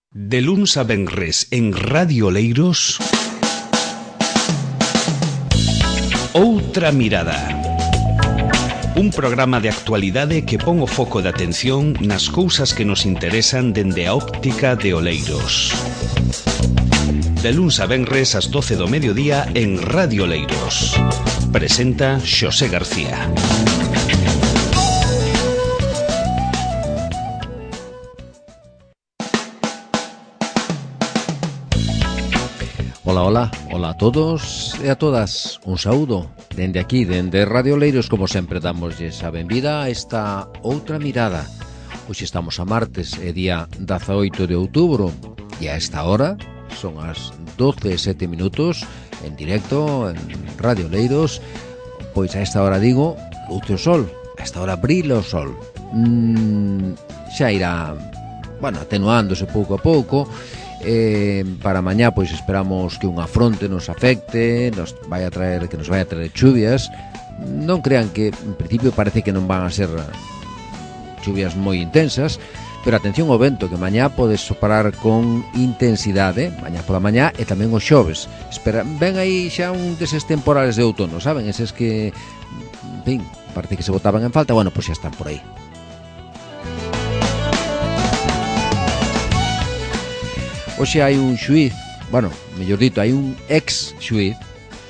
De luns a venres en Radio Oleiros, Outra Mirada. Un programa de actualidade que pon o foco de atención nas cousas que nos interesan dende a óptica de Oleiros. De luns a venres ás 12 do mediodía en Radio Oleiros. Presenta Xosé García. Hola a todos e a todas. Un saúdo dende aquí, dende Radio Oleiros, como sempre damosles a benvida a esta Outra Mirada. Hoxe estamos a martes, é día 18 de outubro e a esta hora son as 12:07 en directo en Radio Oleiros. Pois a esta hora digo, luce o sol, a esta hora brila o sol. Xa irá, atenuándose pouco a pouco. Para mañá pois esperamos que unha fronte nos afecte, que nos vai a traer chuvias. Non crean que en principio parece que non van a ser chuvias moi intensas, pero atención ao vento, que mañá pode soprar con intensidade, mañá pola mañá e tamén o xoves. Ven aí xa un deses temporales de outono, saben? Eses que, en fin, parece que se botaban en falta, pois xa están por aí. Hoxe hai un xuíz, hai un ex-xuíz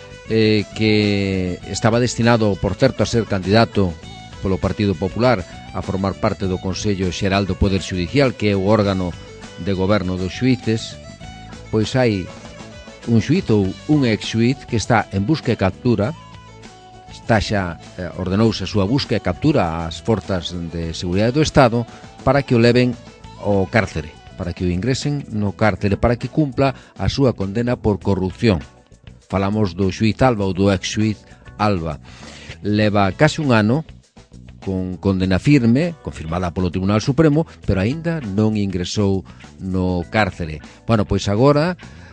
que estaba destinado, por certo, a ser candidato polo Partido Popular a formar parte do Consello Xeral do Poder Xudicial, que é o órgano de goberno dos xuíces. Pois hai un xuíz ou un ex-xuíz que está en busca e captura, ordenouse a súa busca e captura ás forzas de seguridade do Estado para que o leven ao cárcere, para que o ingresen no cárcere, para que cumpla a súa condena por corrupción. Falamos do xuíz Alba ou do ex-xuíz Alba. Leva case un ano con condena firme, confirmada polo Tribunal Supremo, pero aínda non ingresou no cárcere. Pois agora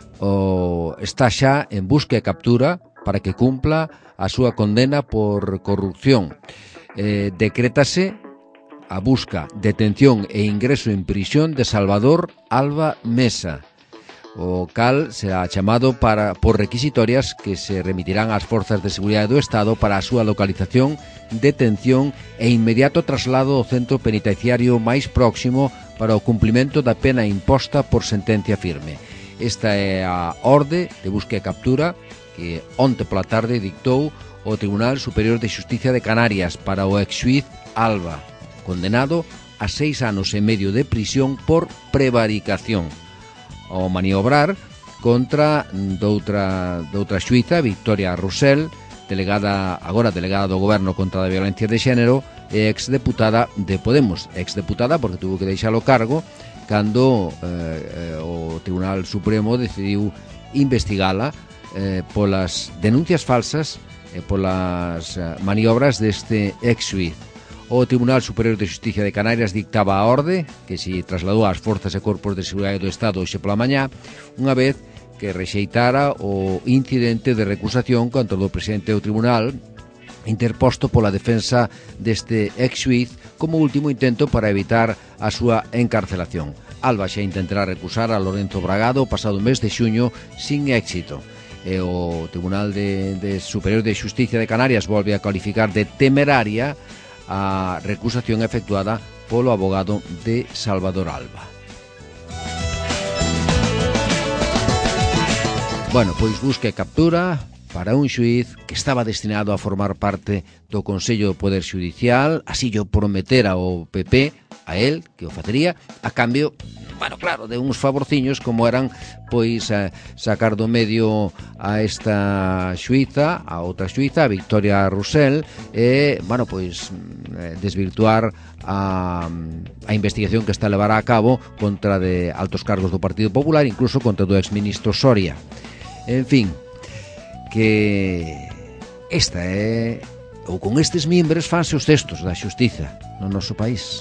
está xa en busca e captura para que cumpla a súa condena por corrupción. Decrétase a busca, detención e ingreso en prisión de Salvador Alba Mesa, o cal será chamado por requisitorias que se remitirán ás forzas de seguridade do Estado para a súa localización, detención e inmediato traslado ao centro penitenciario máis próximo para o cumplimento da pena imposta por sentencia firme. Esta é a orde de busca e captura que onte pola tarde dictou o Tribunal Superior de Xusticia de Canarias para o ex-xuíz Alba, condenado a 6 anos e medio de prisión por prevaricación, ao maniobrar contra doutra xuíza, Victoria Rosell, delegada do Goberno contra a violencia de xénero e exdeputada de Podemos. Exdeputada porque tuvo que deixar o cargo cando o Tribunal Supremo decidiu investigala polas denuncias falsas e polas maniobras deste ex-xuíz. O Tribunal Superior de Xusticia de Canarias dictaba a orde que se trasladou ás forzas e corpos de seguridade do Estado hoxe pola mañá, unha vez que rexeitara o incidente de recusación contra o presidente do Tribunal interposto pola defensa deste ex-xuíz como último intento para evitar a súa encarcelación. Alba xa intentará recusar a Lorenzo Bragado o pasado mes de xuño sin éxito. E o Tribunal Superior de Xusticia de Canarias volve a cualificar de temeraria a recusación efectuada polo abogado de Salvador Alba. Pois busca e captura para un xuíz que estaba destinado a formar parte do Consello do Poder Xudicial, así yo prometera o PP a él que o facería a cambio, de uns favorciños como eran sacar do medio a esta xuíza, a outra xuíza, a Victoria Rosell, e desvirtuar a investigación que está a levar a cabo contra de altos cargos do Partido Popular, incluso contra do exministro Soria. En fin, que esta é, ou con estes mimbres fanse os textos da xustiza no noso país.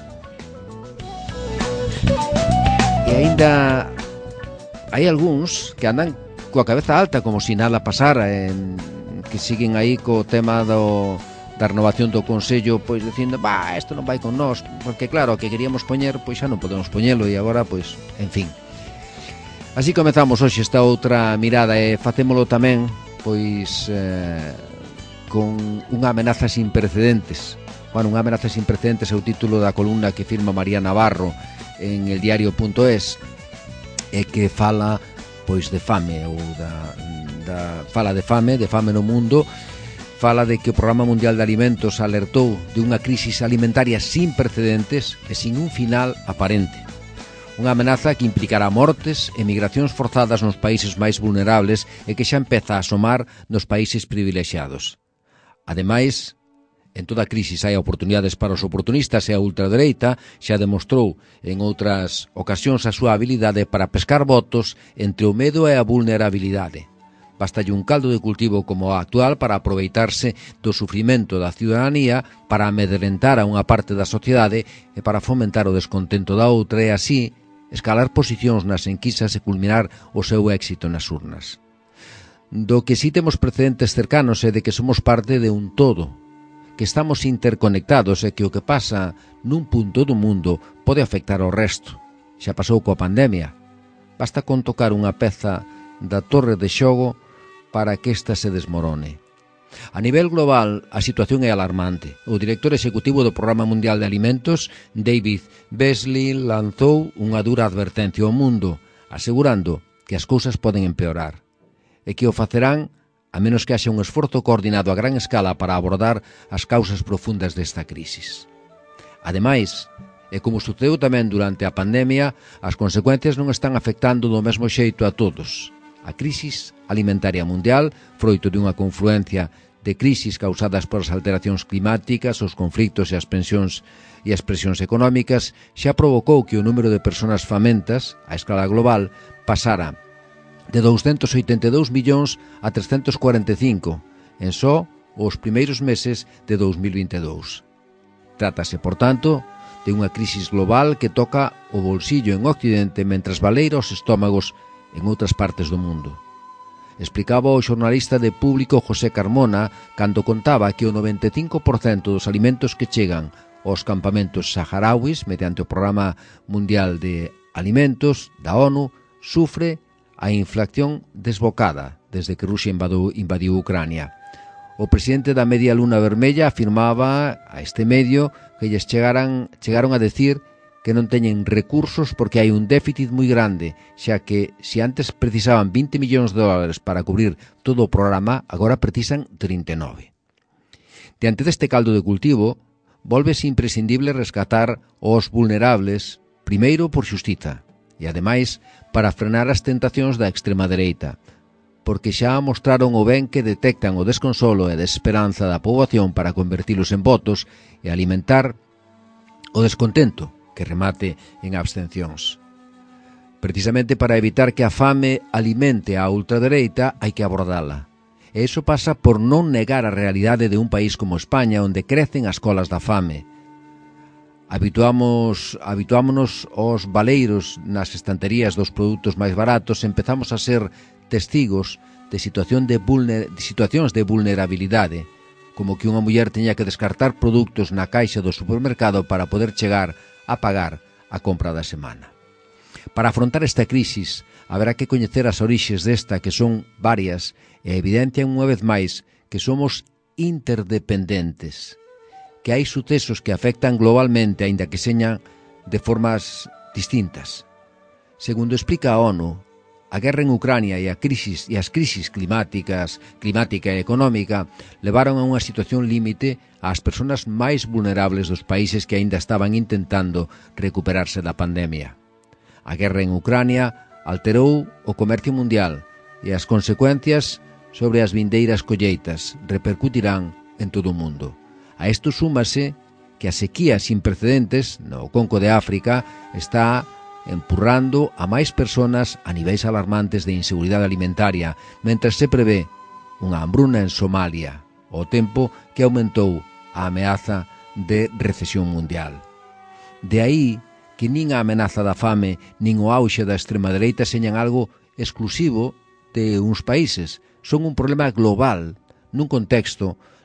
E aínda hai algúns que andan coa cabeza alta como se nada pasara, que siguen aí co tema da renovación do Consello, pois dicindo, isto non vai con nós, porque claro, o que queríamos poñer, pois xa non podemos poñelo, e agora, pois, en fin. Así comezamos hoxe esta outra mirada, e facémolo tamén, pois, con unha amenaza sin precedentes. Bueno, unha amenaza sin precedentes é o título da columna que firma María Navarro en eldiario.es, e que fala, pois, de fame, ou fala de fame no mundo. Fala de que o Programa Mundial de Alimentos alertou de unha crisis alimentaria sin precedentes e sin un final aparente. Unha amenaza que implicará mortes e migracións forzadas nos países máis vulnerables e que xa empeza a asomar nos países privilexiados. Ademais, en toda crisis hai oportunidades para os oportunistas, e a ultradereita xa demostrou en outras ocasións a súa habilidade para pescar votos entre o medo e a vulnerabilidade. Bastalle un caldo de cultivo como o actual para aproveitarse do sufrimento da ciudadanía, para amedrentar a unha parte da sociedade e para fomentar o descontento da outra, e así escalar posicións nas enquisas e culminar o seu éxito nas urnas. Do que si temos precedentes cercanos é de que somos parte de un todo, que estamos interconectados e que o que pasa nun punto do mundo pode afectar ao resto. Xa pasou coa pandemia. Basta con tocar unha peza da torre de xogo para que esta se desmorone. A nivel global, a situación é alarmante. O director executivo do Programa Mundial de Alimentos, David Beasley, lanzou unha dura advertencia ao mundo, asegurando que as cousas poden empeorar, e que o facerán a menos que haxa un esforzo coordinado a gran escala para abordar as causas profundas desta crisis. Ademais, e como sucedeu tamén durante a pandemia, as consecuencias non están afectando do mesmo xeito a todos. A crisis alimentaria mundial, froito de unha confluencia de crisis causadas por as alteracións climáticas, os conflitos e as pensións e as presións económicas, xa provocou que o número de persoas famentas, a escala global, pasara de 282 millóns a 345 en só os primeiros meses de 2022. Trátase, por tanto, de unha crisis global que toca o bolsillo en Occidente mentras baleira os estómagos en outras partes do mundo. Explicaba o xornalista de Público José Carmona cando contaba que o 95% dos alimentos que chegan aos campamentos saharauis mediante o Programa Mundial de Alimentos da ONU sufre a inflación desbocada desde que Rusia invadiu Ucrania. O presidente da Media Luna Vermella afirmaba a este medio que lles chegaron a decir que non teñen recursos porque hai un déficit moi grande, xa que se antes precisaban 20 millóns de dólares para cubrir todo o programa, agora precisan 39. Diante deste caldo de cultivo, volvese imprescindible rescatar os vulnerables, primeiro por xustiza, e ademais para frenar as tentacións da extrema dereita, porque xa mostraron o ben que detectan o desconsolo e a desesperanza da poboación para convertilos en votos e alimentar o descontento que remate en abstencións. Precisamente para evitar que a fame alimente a ultradereita hai que abordala. E iso pasa por non negar a realidade de un país como España, onde crecen as colas da fame. Habituámonos aos baleiros nas estanterías dos produtos máis baratos e empezamos a ser testigos de situacións de vulnerabilidade, como que unha muller teña que descartar produtos na caixa do supermercado para poder chegar a pagar a compra da semana. Para afrontar esta crisis, haberá que coñecer as orixes desta, que son varias, e evidencian unha vez máis que somos interdependentes, que hai sucesos que afectan globalmente, aínda que señan de formas distintas. Segundo explica a ONU, a guerra en Ucrania e as crisis climática e económica levaron a unha situación límite ás persoas máis vulnerables dos países que aínda estaban intentando recuperarse da pandemia. A guerra en Ucrania alterou o comercio mundial e as consecuencias sobre as vindeiras colleitas repercutirán en todo o mundo. A isto súmase que a sequía sin precedentes no Conco de África está empurrando a máis persoas a niveis alarmantes de inseguridade alimentaria, mentres se prevé unha hambruna en Somalia, ao tempo que aumentou a ameaza de recesión mundial. De aí que nin a amenaza da fame nin o auxe da extrema dereita señan algo exclusivo de uns países. Son un problema global nun contexto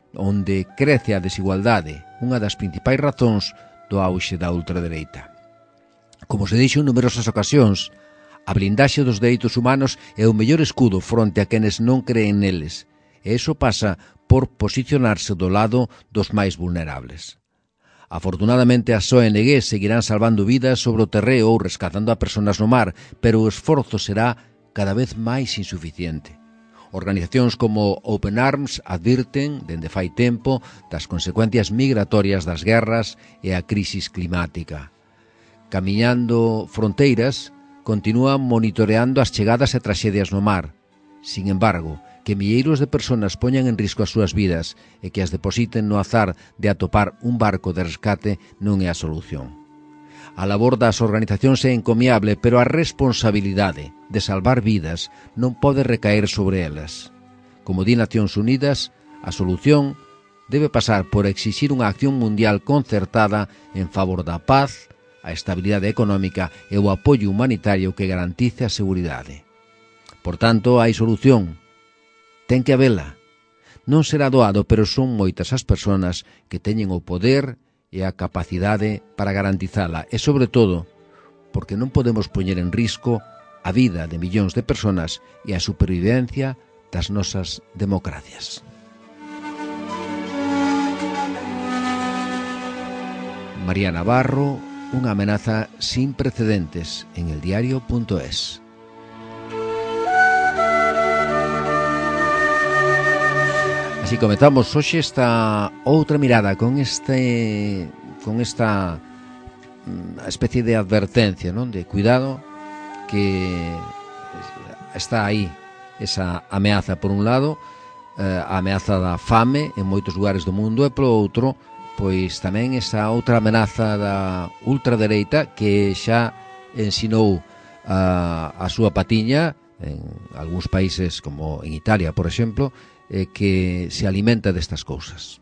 onde crece a desigualdade, unha das principais razóns do auxe da ultradereita. Como se dixo en numerosas ocasións, a blindaxe dos dereitos humanos é o mellor escudo fronte a quenes non creen neles, e iso pasa por posicionarse do lado dos máis vulnerables. Afortunadamente as ONG seguirán salvando vidas sobre o terreo ou rescatando a persoas no mar, pero o esforzo será cada vez máis insuficiente. Organizacións como Open Arms advirten, dende fai tempo, das consecuencias migratorias das guerras e a crisis climática. Camiñando fronteiras, continúan monitoreando as chegadas e traxedias no mar. Sin embargo, que milleiros de persoas poñan en risco as súas vidas e que as depositen no azar de atopar un barco de rescate non é a solución. A labor das organizacións é encomiable, pero a responsabilidade de salvar vidas non pode recaer sobre elas. Como di Nacións Unidas, a solución debe pasar por exixir unha acción mundial concertada en favor da paz, a estabilidade económica e o apoio humanitario que garantice a seguridade. Por tanto, hai solución. Ten que habela. Non será doado, pero son moitas as persoas que teñen o poder e a capacidade para garantizala e, sobre todo, porque non podemos poñer en risco a vida de millóns de persoas e a supervivencia das nosas democracias. María Navarro, unha amenaza sin precedentes en eldiario.es. Así comezamos hoxe esta outra mirada con esta especie de advertencia, non? De cuidado, que está aí esa ameaza por un lado, a ameaza da fame en moitos lugares do mundo, e polo outro, pois tamén esa outra amenaza da ultradereita que xa ensinou a súa patiña en algúns países como en Italia, por exemplo, que se alimenta destas cousas.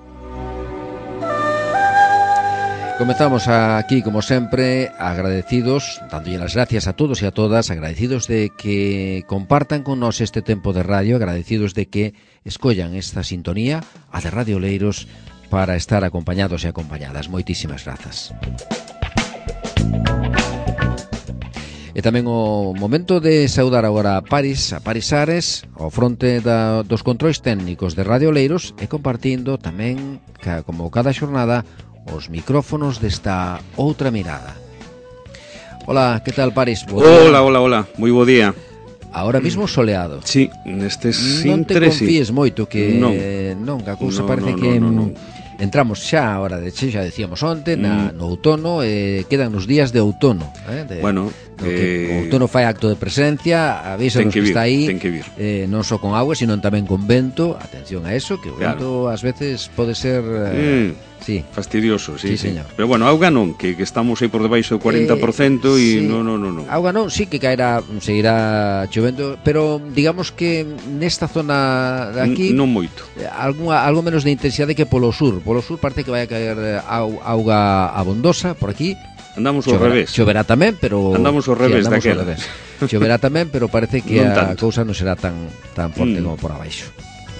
Comezamos aquí, como sempre, agradecidos, dándolle las gracias a todos e a todas, agradecidos de que compartan con nós este tempo de radio, agradecidos de que escollan esta sintonía, a de Radio Oleiros, para estar acompañados e acompañadas. Moitísimas grazas. E tamén o momento de saudar agora a Paris Ares, ao fronte dos controis técnicos de Radio Oleiros, e compartindo tamén, como cada xornada, os micrófonos desta outra mirada. Hola, que tal, Paris? Hola, moi bo día. Ahora mismo soleado. Sí, nestes non te confíes moito que non, a cousa parece que entramos xa a hora de che, xa decíamos onte, no outono, quedan nos días de outono, bueno, o outono fai acto de presencia, avísanos que está aí, non só con agua, sino tamén con vento. Atención a eso, que o vento ás veces pode ser sí, fastidioso, sí. Señor. Pero bueno, auga non, que estamos aí por debaixo do 40% e sí. non. Auga non, sí que caerá, seguirá chovendo, pero digamos que nesta zona de aquí non moito. Algo menos de intensidade que polo sur. Polo sur parece que vai a caer auga abondosa por aquí. Andamos ao revés. Choverá tamén, pero andamos ao revés daquela. Choverá tamén, pero parece que a cousa non será tan forte como por abaixo.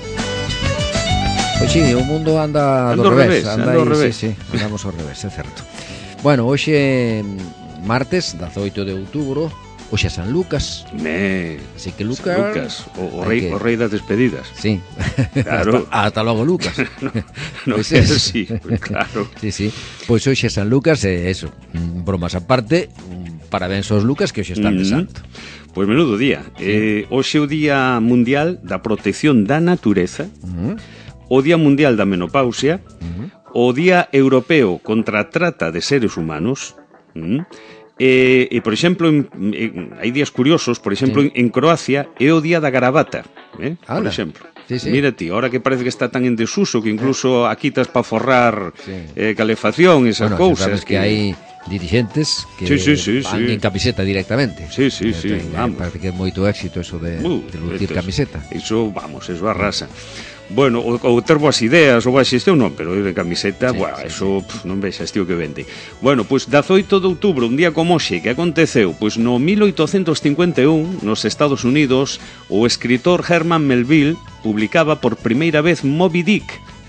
Pois sí, o mundo anda ao revés. Sí, andamos ao revés, é certo. Bueno, hoxe martes, 18 de outubro, hoxe é San Lucas. Así que Lucas, o rei das despedidas. Sí. Claro. Hasta logo, Lucas. No pues é así, pues claro. Sí. Pois hoxe é San Lucas e eso, bromas aparte, parabéns aos Lucas que hoxe están de santo. Pois menudo día. Hoxe é o Día Mundial da Protección da Natureza, o Día Mundial da Menopausia, o Día Europeo contra a Trata de Seres Humanos, e por exemplo, hai días curiosos, por exemplo, en Croacia é o Día da Gravata, por exemplo. Sí. Mira ti, ahora que parece que está tan en desuso que incluso aquí estás para forrar calefacción e esas cousas. Sabes que hai dirigentes que van en camiseta directamente. Sí, vamos. Parece que é moito éxito eso de lucir camiseta. Eso arrasa. Bueno, ou ter boas ideas ou boa xestión non, pero ir en camiseta, eso non vexas tío que vende. Bueno, pois 18 de outubro, un día como hoxe, que aconteceu? Pois no 1851, nos Estados Unidos, o escritor Herman Melville publicaba por primeira vez Moby Dick,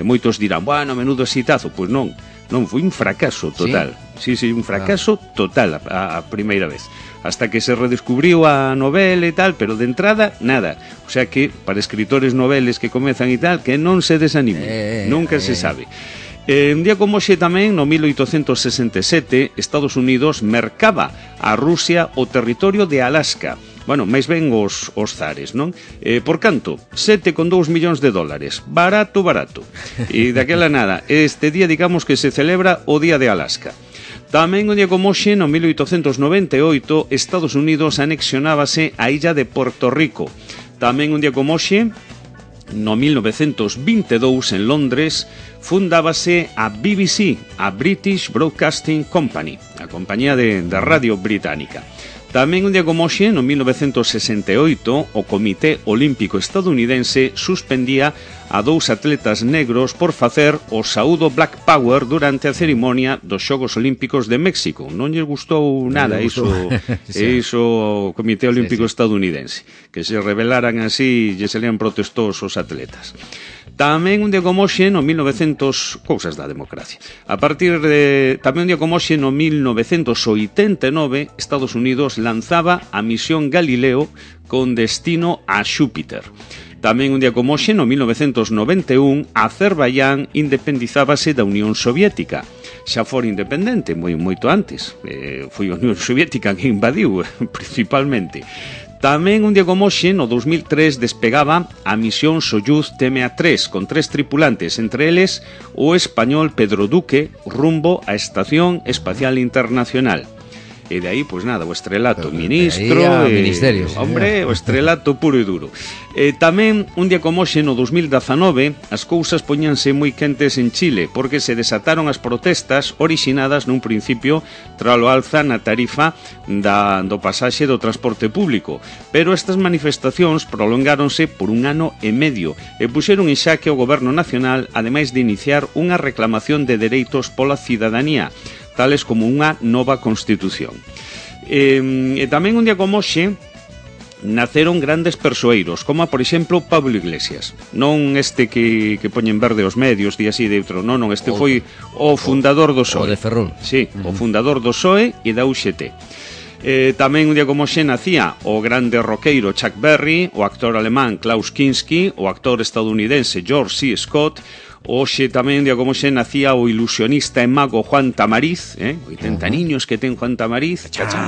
E moitos dirán, bueno, menudo exitazo. Pois non, foi un fracaso total. Sí, un fracaso total a primeira vez. Hasta que se redescubriu a novela e tal, pero de entrada, nada. O sea que, para escritores noveles que comezan e tal, que non se desanimen. Nunca se sabe. Un día como hoxe tamén, no 1867, Estados Unidos mercaba a Rusia o territorio de Alaska. Bueno, máis ben os zares, non? Por canto, $7,2 millóns. Barato. E daquela nada, este día, digamos que se celebra o Día de Alaska. Tamén un día como hoxe, no 1898, Estados Unidos anexionábase a illa de Puerto Rico. Tamén un día como hoxe, no 1922, en Londres, fundábase a BBC, a British Broadcasting Company, a compañía de radio británica. Tamén un día como hoxe, no 1968, o Comité Olímpico Estadounidense suspendía a 2 atletas negros por facer o saúdo Black Power durante a cerimonia dos Xogos Olímpicos de México. Non lles gustou nada iso o Comité Olímpico Estadounidense, que se rebelaran así e se lean protestosos os atletas. Tamén un día como hoxe, no 1900, cousas da democracia. Tamén un día como hoxe, no 1989, Estados Unidos lanzaba a misión Galileo con destino a Xúpiter. Tamén un día como hoxe, no 1991, Azerbaiyán independizábase da Unión Soviética. Xa fora independente, moito antes. Foi a Unión Soviética que invadiu, principalmente. Tamén un día como hoxe, no 2003, despegaba a misión Soyuz TMA-3 con 3 tripulantes, entre eles o español Pedro Duque, rumbo á Estación Espacial Internacional. E de aí, pois nada, o estrelato ministro, ministerio, hombre, o estrelato puro e duro. Tamén, un día como hoxe, no 2019, as cousas poñanse moi quentes en Chile, porque se desataron as protestas orixinadas nun principio tralo alza na tarifa do pasaxe do transporte público. Pero estas manifestacións prolongáronse por 1 ano e medio e puxeron en xaque o goberno nacional, ademais de iniciar unha reclamación de dereitos pola cidadanía, tales como unha nova constitución. E tamén un día como hoxe naceron grandes persoeiros, como por exemplo Pablo Iglesias. Non este que poñen verde os medios, di así de outro, non, este foi o fundador do PSOE. O de Ferrol. Sí, o fundador do PSOE e da UGT. Tamén un día como hoxe nacía o grande roqueiro Chuck Berry, o actor alemán Klaus Kinski, o actor estadounidense George C. Scott. Hoxe tamén, día como hoxe, nacía o ilusionista e mago Juan Tamariz, 80 niños que ten Juan Tamariz.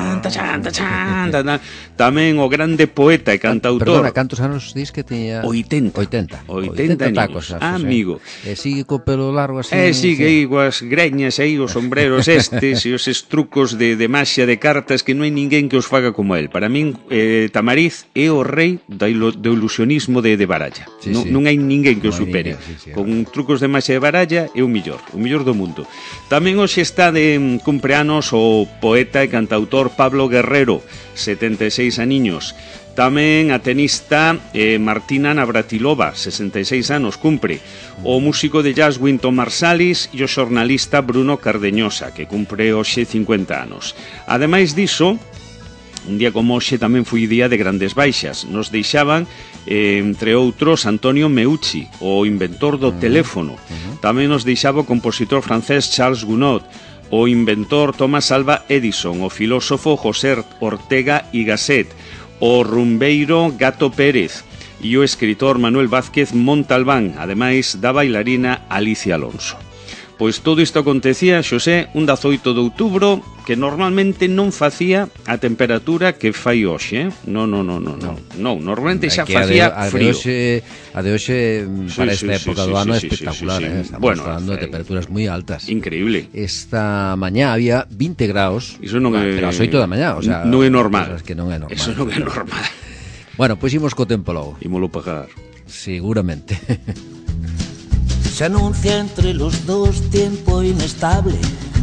Tamén o grande poeta e cantautor. Perdona, cantos anos dis que teña? 80 niños, tacos, amigo. E sigue co pelo largo así. Sigue aí coas greñas aí, os sombreros estes e os trucos de maxia de cartas que non hai ninguén que os faga como el. Para min, Tamariz é o rei do ilusionismo de baralla. Non hai ninguén que o supere. Con un trucos de maxia de baralla é o millor do mundo. Tamén hoxe está de cumpleanos o poeta e cantautor Pablo Guerrero, 76 aniños. Tamén a tenista Martina Navratilova, 66 anos, cumpre. O músico de jazz Wynton Marsalis e o xornalista Bruno Cardeñosa, que cumpre hoxe 50 anos. Ademais diso, un día como hoxe tamén foi día de grandes baixas. Nos deixaban, entre outros, Antonio Meucci, o inventor do teléfono. Tamén nos deixaba o compositor francés Charles Gounod, o inventor Thomas Alva Edison, o filósofo José Ortega y Gasset, o rumbeiro Gato Pérez e o escritor Manuel Vázquez Montalbán, ademais da bailarina Alicia Alonso. Pois todo isto acontecía, Xosé, un 18 de outubro, que normalmente non facía a temperatura que fai hoxe, Non, normalmente xa facía frío. A de hoxe, para esta época do ano, é espectacular, Estamos falando de temperaturas moi altas. Increíble. Esta mañá había 20 graus, pero ás 8 da mañá, o sea, non é normal. Que non é normal. Eso non é normal. Bueno, pois imos co tempo logo. Ímolo pagar. Seguramente. Se anuncia entre los dos tiempo inestable.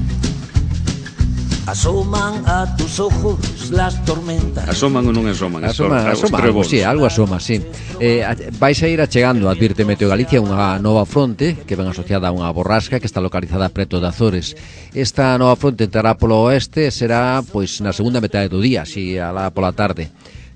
Asoman a tus ojos las tormentas. Asoman ou non asoman? Asoma, sí, algo asoma, sí. Vais a ir achegando, advirte Meteo Galicia, unha nova fronte que ven asociada a unha borrasca que está localizada preto de Azores. Esta nova fronte entrará polo oeste e será pois na segunda metade do día, así alá pola tarde.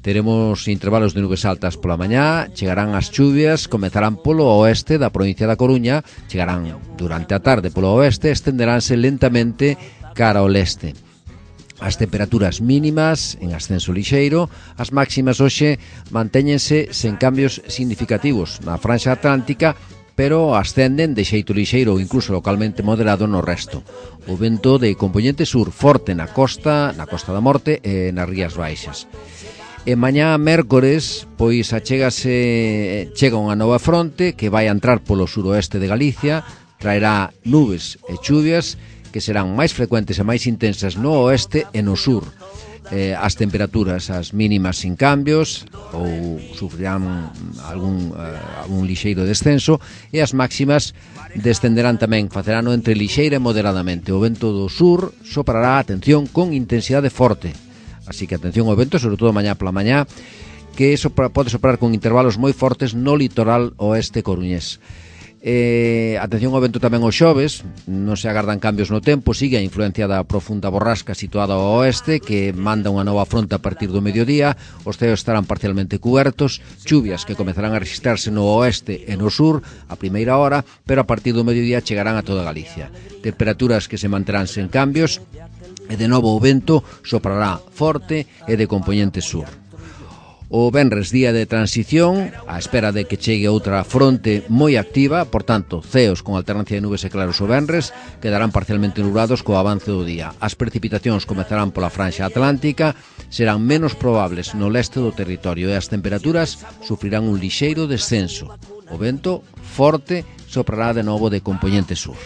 Teremos intervalos de nubes altas pola mañá, chegarán as chuvias, comezarán polo oeste da provincia da Coruña, chegarán durante a tarde polo oeste, estenderánse lentamente cara ao leste. As temperaturas mínimas en ascenso lixeiro, as máximas hoxe mantéñense sen cambios significativos na franxa atlántica, pero ascenden de xeito lixeiro ou incluso localmente moderado no resto. O vento de compoñente sur forte na Costa da Morte e nas Rías Baixas. E mañá mércores, pois chega unha nova fronte que vai a entrar polo suroeste de Galicia, traerá nubes e chuvias que serán máis frecuentes e máis intensas no oeste e no sur. As temperaturas, as mínimas sin cambios ou sufrirán algún lixeiro descenso, e as máximas descenderán tamén, facerán entre lixeira e moderadamente. O vento do sur soprará, atención, con intensidade forte. Así que atención ao vento, sobre todo mañá pola mañá, que pode soprar con intervalos moi fortes no litoral oeste coruñés. Atención ao vento tamén os xoves, non se agardan cambios no tempo, sigue a influencia da profunda borrasca situada ao oeste, que manda unha nova fronte a partir do mediodía. Os ceos estarán parcialmente cubertos, chuvias que comezarán a registrarse no oeste e no sur a primeira hora, pero a partir do mediodía chegarán a toda Galicia. Temperaturas que se manterán sen cambios, e de novo o vento soprará forte e de compoñente sur. O venres, día de transición, á espera de que chegue outra fronte moi activa, por tanto, ceos con alternancia de nubes e claros o venres, quedarán parcialmente nublados co avance do día. As precipitacións comezarán pola franxa atlántica, serán menos probables no leste do territorio e as temperaturas sufrirán un lixeiro descenso. O vento forte soprará de novo de compoñente sur.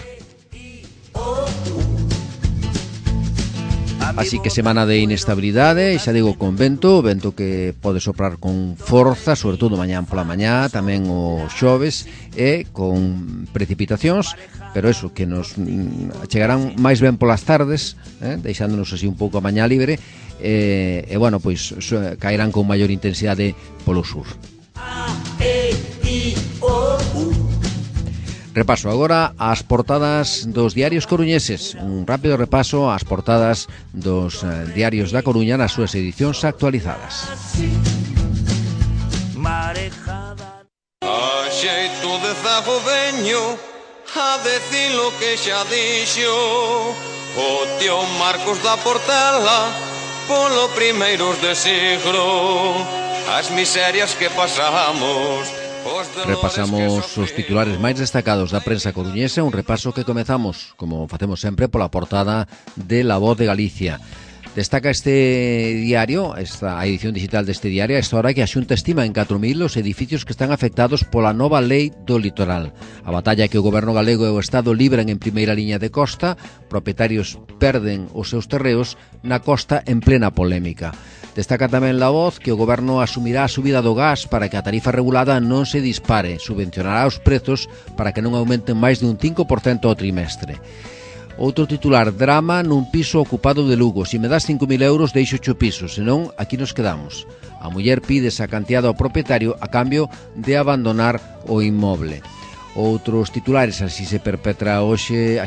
Así que semana de inestabilidade, xa digo, con vento que pode soprar con forza, sobre todo mañá pola mañá, tamén o xoves, e con precipitacións, pero eso, que nos chegarán máis ben polas tardes, deixándonos así un pouco a mañá libre, e bueno, pois caerán con maior intensidade polo sur. Repaso agora as portadas dos diarios coruñeses. Un rápido repaso ás portadas dos diarios da Coruña nas súas edicións actualizadas. A xeito de zago veño a decir lo que xa dixo o tío Marcos da Portela polo primeiros de siglo, as miserias que pasamos. Repasamos os titulares máis destacados da prensa coruñesa, un repaso que comezamos, como facemos sempre, pola portada de La Voz de Galicia. Destaca este diario, a edición digital deste diario, a esta hora que a Xunta estima en 4.000 os edificios que están afectados pola nova lei do litoral. A batalla que o goberno galego e o Estado libran en primeira liña de costa, propietarios perden os seus terreos na costa en plena polémica. Destaca tamén La Voz que o goberno asumirá a subida do gas para que a tarifa regulada non se dispare, subvencionará os prezos para que non aumenten máis de un 5% ao trimestre. Outro titular, drama nun piso ocupado de Lugo. Si me das 5.000 euros deixo o piso, senón aquí nos quedamos. A muller pide esa cantidad ao propietario a cambio de abandonar o inmoble. Outros titulares, así se perpetran hoxe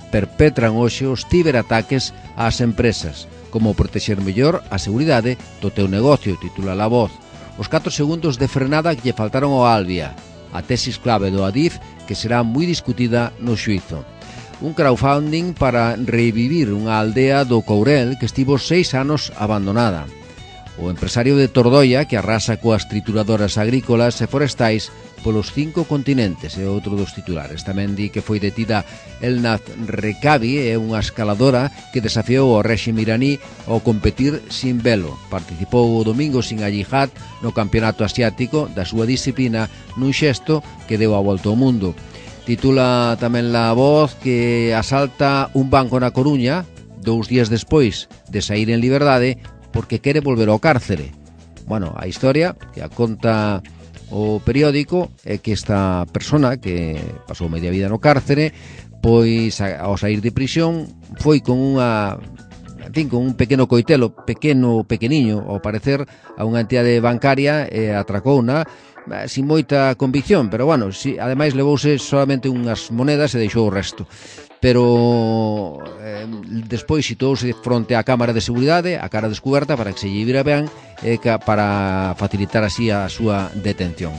os ciberataques ás empresas. Como protexer mellor a seguridade do teu negocio, titula La Voz. Os 4 segundos de frenada que lle faltaron ao Albia. A tesis clave do Adif que será moi discutida no xuízo. Un crowdfunding para revivir unha aldea do Courel que estivo 6 anos abandonada. O empresario de Tordoia que arrasa coas trituradoras agrícolas e forestais polos 5 continentes, é outro dos titulares. Tamén di que foi detida Elnaz Rekabi, é unha escaladora que desafiou o réxime iraní ao competir sin velo. Participou o domingo sin a yihad no campeonato asiático da súa disciplina nun xesto que deu a volta ao mundo. Titula tamén La Voz que asalta un banco na Coruña 2 días despois de sair en liberdade porque quere volver ao cárcere. Bueno, a historia que a conta o periódico é que esta persona que pasou media vida no cárcere, pois ao sair de prisión foi con con un pequeno coitelo, pequeniño, ao parecer, a unha entidade bancaria e atracouna sin moita convicción, pero bueno, ademais levouse solamente unhas monedas e deixou o resto. Pero despois situouse fronte á cámara de seguridade, a cara descoberta para que se lle vira ben, para facilitar así a súa detención.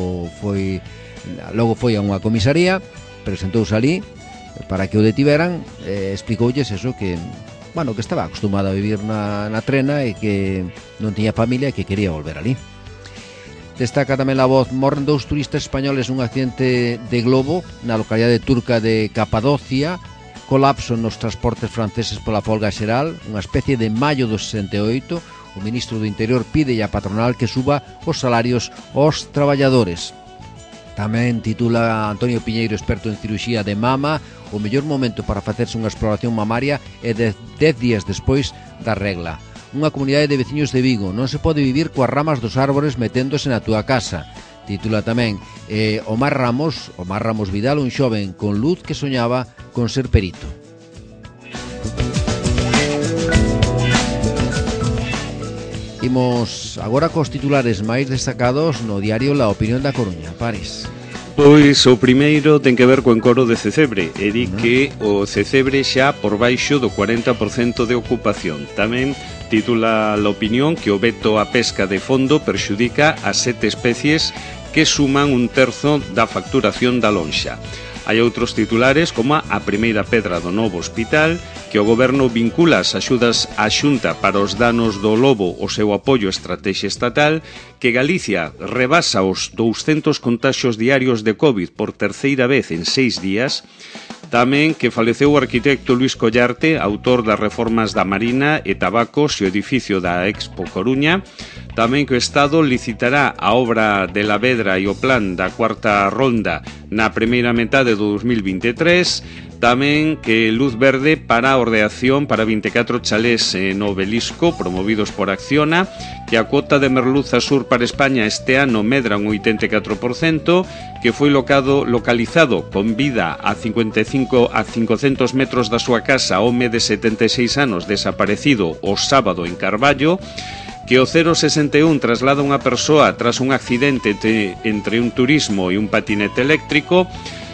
Logo foi a unha comisaría, presentouse ali para que o detiveran, explicoulles eso, que estaba acostumado a vivir na trena e que non tiña familia e que quería volver ali. Destaca tamén La Voz: morren 2 turistas españoles nun accidente de globo na localidade turca de Capadocia, colapso nos transportes franceses pola folga xeral, unha especie de maio do 68. O ministro do Interior pide á patronal que suba os salarios aos traballadores. Tamén titula Antonio Piñeiro, experto en ciruxía de mama: o mellor momento para facerse unha exploración mamaria é 10 días despois da regla. Unha comunidade de veciños de Vigo: non se pode vivir coas ramas dos árbores meténdose na túa casa. Titula tamén Omar Ramos Vidal, un xoven con luz que soñaba con ser perito. Imos agora cos titulares máis destacados no diario La Opinión da Coruña. Paris. Pois o primeiro ten que ver co encoro de Cecebre, e di que o Cecebre xa por baixo do 40% de ocupación. Tamén titula La Opinión que o veto á pesca de fondo perxudica a 7 especies que suman 1/3 da facturación da lonxa. Hai outros titulares como a primeira pedra do novo hospital, que o goberno vincula as axudas á Xunta para os danos do lobo o seu apoio á estratexia estatal, que Galicia rebasa os 200 contaxios diarios de COVID por terceira vez en 6 días, tamén que faleceu o arquitecto Luis Collarte, autor das reformas da Marina e Tabacos e o edificio da Expo Coruña, tamén que o Estado licitará a obra de La Vedra e o plan da cuarta ronda na primeira metade do 2023, tamén que luz verde para a ordeación para 24 chalés no Obelisco promovidos por Acciona, que a cuota de merluza sur para España este ano medra un 84%, que foi localizado con vida a 500 metros da súa casa o home de 76 anos desaparecido o sábado en Carballo, que o 061 traslada unha persoa tras un accidente entre un turismo e un patinete eléctrico,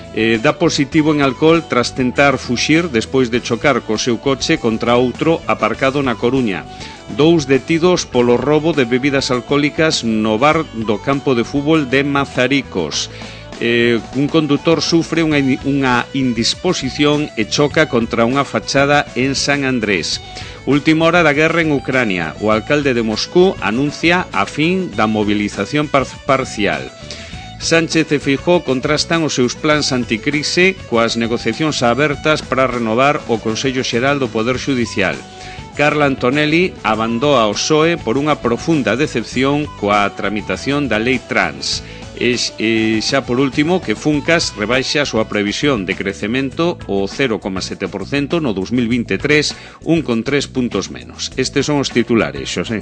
dá positivo en alcohol tras tentar fuxir despois de chocar co seu coche contra outro aparcado na Coruña. 2 detidos polo robo de bebidas alcohólicas no bar do campo de fútbol de Mazaricos. Un condutor sufre unha indisposición e choca contra unha fachada en San Andrés. Última hora da guerra en Ucrania. O alcalde de Moscú anuncia a fin da movilización parcial. Sánchez e Feijóo contrastan os seus plans anticrise coas negociacións abertas para renovar o Consello Xeral do Poder Xudicial. Carla Antonelli abandoa o PSOE por unha profunda decepción coa tramitación da lei trans. E xa por último, que Funcas rebaixa a súa previsión de crecemento o 0,7% no 2023, 1,3 puntos menos. Estes son os titulares, Xosé.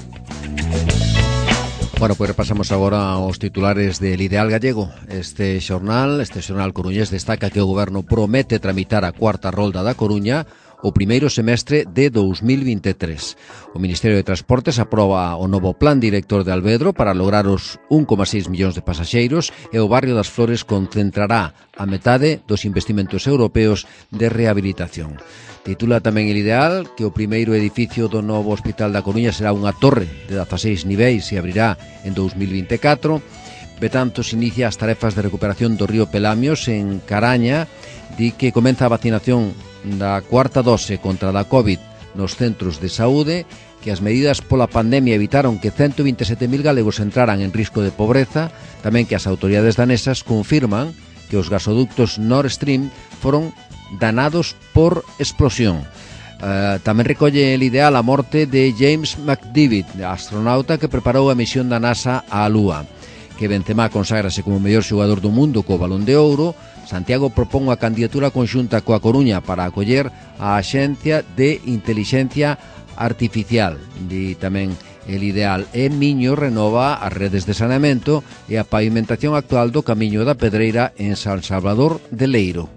Bueno, pois repasamos agora os titulares del Ideal Gallego. Este xornal coruñés destaca que o goberno promete tramitar a cuarta rolda da Coruña o primeiro semestre de 2023. O Ministerio de Transportes aproba o novo plan director de Alvedro para lograr os 1,6 millóns de pasaxeiros e o barrio das Flores concentrará a metade dos investimentos europeos de rehabilitación. Titula tamén El Ideal que o primeiro edificio do novo Hospital da Coruña será unha torre de 16 niveis e abrirá en 2024. Betanzos inicia as tarefas de recuperación do río Pelamios en Caraña, di que comeza a vacinación da cuarta dose contra a COVID nos centros de saúde, que as medidas pola pandemia evitaron que 127.000 galegos entraran en risco de pobreza, tamén que as autoridades danesas confirman que os gasoductos Nord Stream foron danados por explosión. Tamén recolle El Ideal a morte de James McDivitt, astronauta que preparou a misión da NASA á Lúa. Que Benzema conságrase como o mellor xogador do mundo co Balón de Ouro. Santiago propón a candidatura conxunta coa Coruña para acoller a Axencia de Intelixencia Artificial. Di tamén El Ideal. E Miño renova as redes de saneamento e a pavimentación actual do Camiño da Pedreira en San Salvador de Leiro.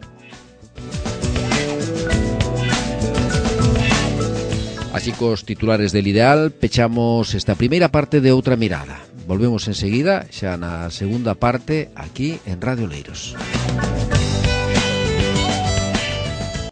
Así cos titulares del Ideal pechamos esta primeira parte de Outra Mirada. Volvemos enseguida, xa na segunda parte, aquí en Radio Leiros.